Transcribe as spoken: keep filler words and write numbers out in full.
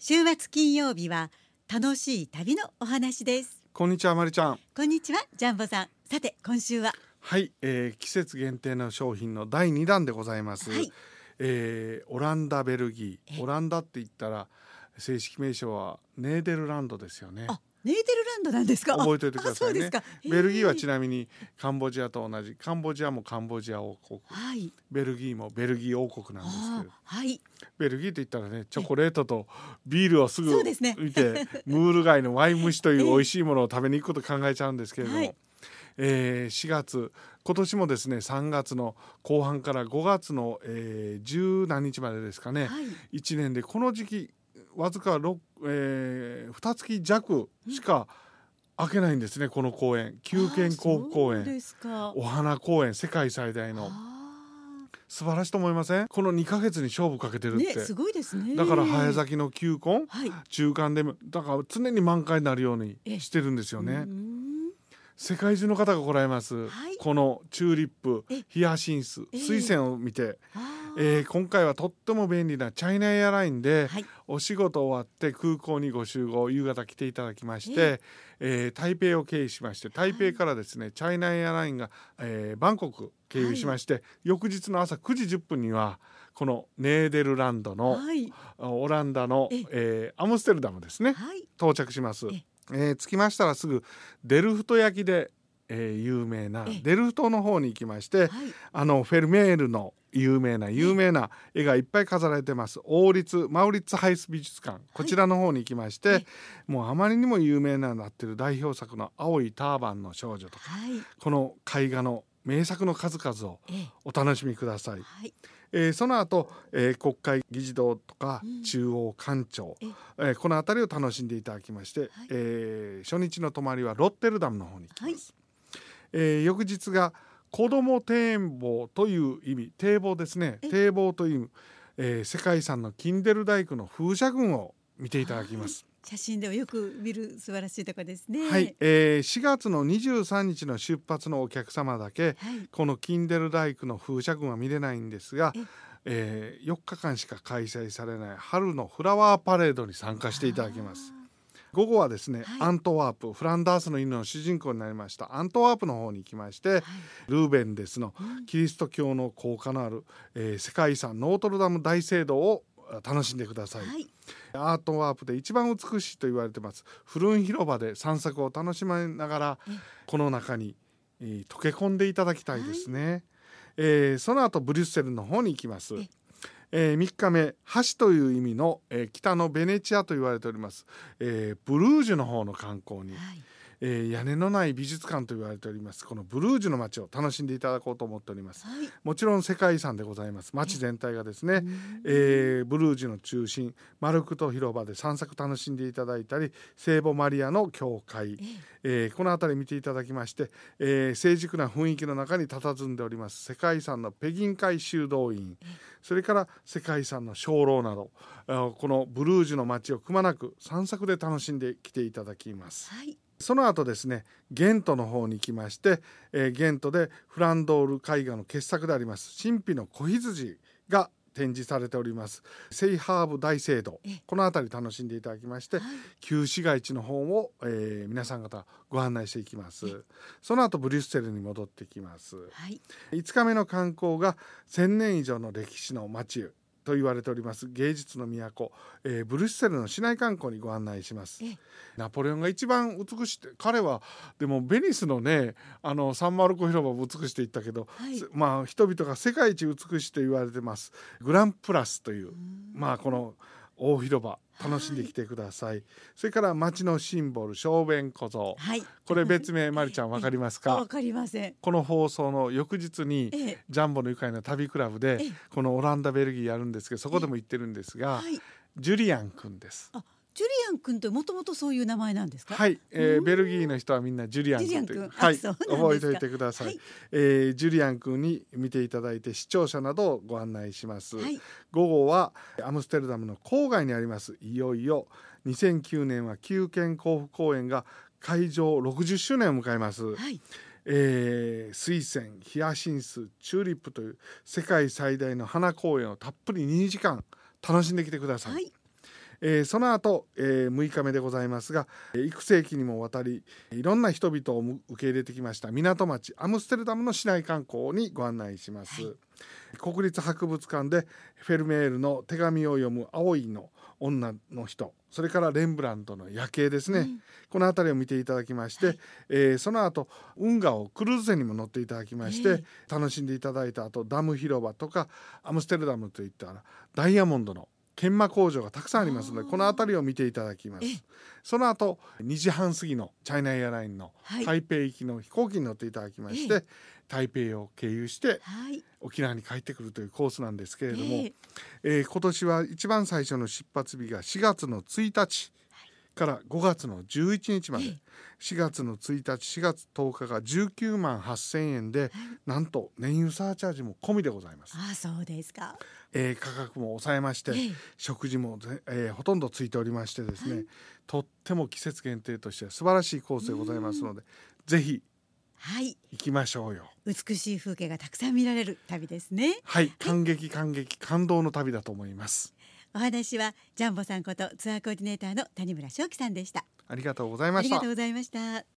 週末金曜日は楽しい旅のお話です。 こんにちは、まりちゃん。 こんにちは、ジャンボさん。さて今週ははい、えー、季節限定の商品のだいにだんでございます、 はいえー、オランダベルギー。オランダって言ったら正式名称はネーデルランドですよね。 あ、ネーデルランドなんですか。 覚えておいてくださいね。ベルギーはちなみにカンボジアと同じ、カンボジアもカンボジア王国、はい、ベルギーもベルギー王国なんですけど、はい、ベルギーといったらね、チョコレートとビールをすぐ見て、ね、ムール貝のワイン蒸しという美味しいものを食べに行くこと考えちゃうんですけれども、はい、えー、しがつ、今年もですねさんがつの後半からごがつの、えー、十何日までですかね、はい、いちねんでこの時期わずかろく、えー、にがつ弱しか開けないんですね、この公園。九軒幸福公園、お花公園、世界最大の。素晴らしいと思いません？このにかげつに勝負かけてるって、 ね、すごいですね。 だから早咲きの球根、はい、中間でだから常に満開になるようにしてるんですよね。世界中の方が来られます、はい、このチューリップ、ヒヤシンス、水仙を見て、えー、今回はとっても便利なチャイナエアラインで、はい、お仕事終わって空港にご集合、夕方来ていただきまして、えー、台北を経由しまして、台北からですね、はい、チャイナエアラインが、えー、バンコク経由しまして、はい、翌日の朝くじじゅっぷんにはこのネーデルランドの、はい、オランダの、ええー、アムステルダムですね、はい、到着します。えー、着きましたらすぐデルフト焼きで、えー、有名なデルフトの方に行きまして、はい、あのフェルメールの有名な有名な絵がいっぱい飾られてます王立マウリッツハイス美術館、こちらの方に行きまして、はい、もうあまりにも有名ななってる代表作の青いターバンの少女とか、はい、この絵画の名作の数々をお楽しみください。はい、えー、その後、えー、国会議事堂とか中央官庁、うん、えー、この辺りを楽しんでいただきまして、はい、えー、初日の泊まりはロッテルダムの方に行きます。はい、えー、翌日が子ども堤防という意味、堤防ですね、堤防という、えー、世界遺産のキンデルダイクの風車群を見ていただきます。 写真ではよく見る素晴らしいところですね。 はい、えー、しがつのにじゅうさんにちの出発のお客様だけ、はい、このキンデルダイクの風車群は見れないんですが、えー、よっかかんしか開催されない春のフラワーパレードに参加していただきます。午後はですね、はい、アントワープ、フランダースの犬の主人公になりましたアントワープの方に行きまして、はい、ルーベンデスのキリスト教の効果のある、えー、世界遺産ノートルダム大聖堂を楽しんでください。はい、アートワープで一番美しいと言われてますフルン広場で散策を楽しみながらこの中に、えー、溶け込んでいただきたいですね。はい、えー、その後ブリュッセルの方に行きます。えー、みっかめ、橋という意味の、えー、北のベネチアと言われております、えー、ブルージュの方の観光に、はい、えー、屋根のない美術館と言われておりますこのブルージュの街を楽しんでいただこうと思っております。はい、もちろん世界遺産でございます。街全体がですね、えー、ブルージュの中心マルクト広場で散策楽しんでいただいたり、聖母マリアの教会、えー、この辺り見ていただきまして、えー、成熟な雰囲気の中に佇んでおります世界遺産の北京会修道院、それから世界遺産の鐘楼など、このブルージュの街をくまなく散策で楽しんできていただきます。はい、その後ですね、ゲントの方に行きまして、えー、ゲントでフランドール絵画の傑作であります神秘の子羊が展示されておりますセイハーブ大聖堂、この辺り楽しんでいただきまして、はい、旧市街地の方を、えー、皆さん方ご案内していきます。その後ブリュッセルに戻ってきます。はい、いつかめの観光がせんねん以上の歴史の街と言われております芸術の都、えー、ブリュッセルの市内観光にご案内します。ナポレオンが一番美しいって、彼はでもベニスのね、あのサンマルコ広場も美しいって言ったけど、はい、まあ人々が世界一美しいと言われてますグランプラスという、まあこの大広場楽しんできてください。はい、それから町のシンボル小便小僧、はい、これ別名まりちゃん分かりますか？ 分かりません。 この放送の翌日にジャンボの愉快な旅クラブでこのオランダベルギーやるんですけど、そこでも行ってるんですが、はい、ジュリアン君です。あ、ジュリアン君ってもともとそういう名前なんですか？はい、えー、ベルギーの人はみんなジュリアン君という、はい、覚えておいてください。はい、えー、ジュリアン君に見ていただいて視聴者などをご案内します。はい、午後はアムステルダムの郊外にありますいよいよにせんきゅうねんは九軒幸福公園が開場ろくじゅっしゅうねんを迎えます。はい、えー、水仙、ヒヤシンス、チューリップという世界最大の花公園をたっぷりにじかん楽しんできてください。はい、 えー、その後、えー、むいかめでございますが、幾世紀にもわたりいろんな人々を受け入れてきました港町アムステルダムの市内観光にご案内します、はい、国立博物館でフェルメールの手紙を読む青いの女の人、それからレンブラントの夜景ですね、うん、この辺りを見ていただきまして、はい、えー、その後運河をクルーズ船にも乗っていただきまして、えー、楽しんでいただいた後ダム広場とかアムステルダムといったらダイヤモンドの研磨工場がたくさんありますのでこの辺りを見ていただきます。その後にじはん過ぎのチャイナエアラインの台北行きの飛行機に乗っていただきまして、はい、台北を経由して沖縄に帰ってくるというコースなんですけれども、えーえー、今年は一番最初の出発日がしがつのついたちからごがつのじゅういちにちまで、しがつのついたちしがつとおかがじゅうきゅうまんはっせんえんで、はい、なんと燃油サーチャージも込みでございます。 ああ、そうですか。 えー、価格も抑えまして、えー、食事も、えー、ほとんどついておりましてですね、はい、とっても季節限定として素晴らしいコースでございますのでぜひ行きましょうよ。 美しい風景がたくさん見られる旅ですね。 はい、感激感激感動の旅だと思います。 お話はジャンボさんことツアーコーディネーターの谷村正樹さんでした。 ありがとうございました。 ありがとうございました。